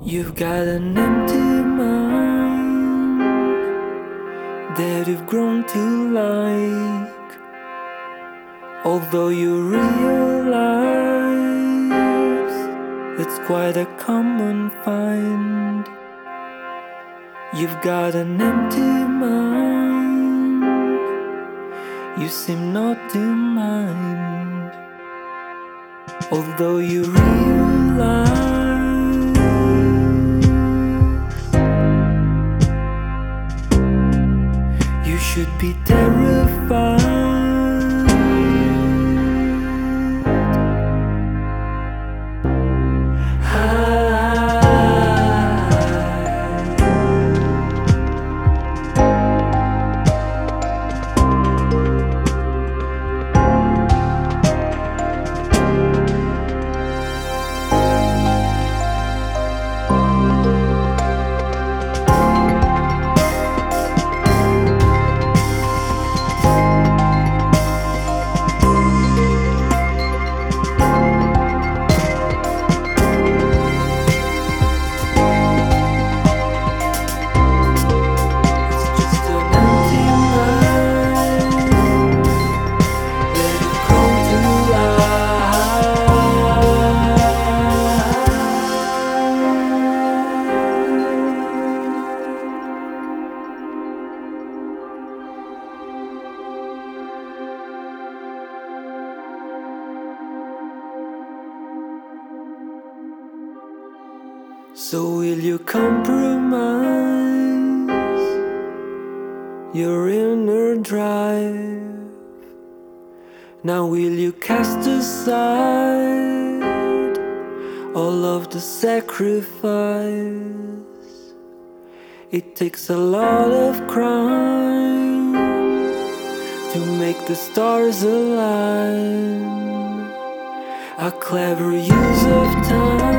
You've got an empty mind that you've grown to like, although you realize it's quite a common find. You've got an empty mind, you seem not to mind, although you realize you should be terrified. So will you compromise your inner drive? Now will you cast aside all of the sacrifice? It takes a lot of crime to make the stars align. A clever use of time